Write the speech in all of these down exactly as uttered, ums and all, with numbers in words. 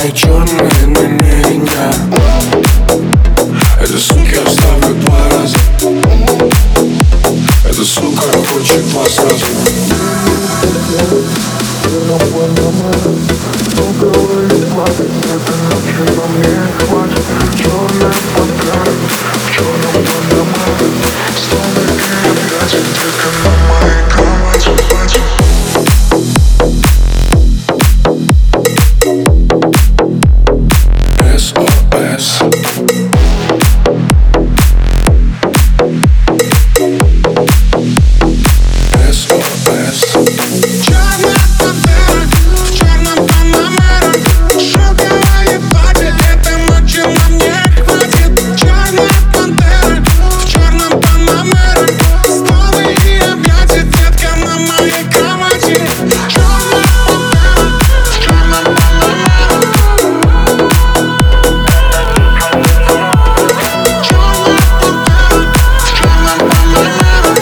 мои черные на меня. Эта сука оставлю два раза. Эта сука хочет два сразу. Черная пантера в черном панамере. Столики объятия, детка на моей кровати, платье. эс о эс. эс о эс. Черная пантера в черном панамере. Шелковое платье, этой ночи нам не хватит. Черная пантера в черном панамере. Столы и объятия, детка на моей кровати. Черная пантера в черном панамере. Черная пантера в черном панамере.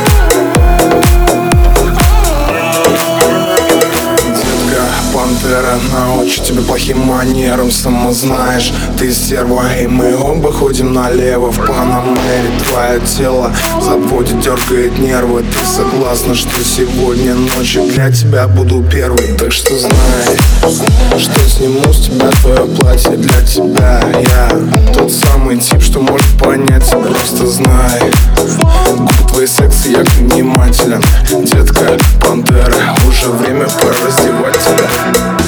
Детка, пантера, научу тебя плохим манерам. Сама знаешь, ты стерва, и мы оба ходим налево. В Панамере твое тело заводит, дергает нервы. Ты согласна, что сегодня ночью для тебя буду первый? Так что знай, что сниму с тебя твое платье. Для тебя я тот самый тип, что может понять тебя. Просто знай, губы твои сексы, я внимателен. Детка, пантера, уже время пора раздевать тебя.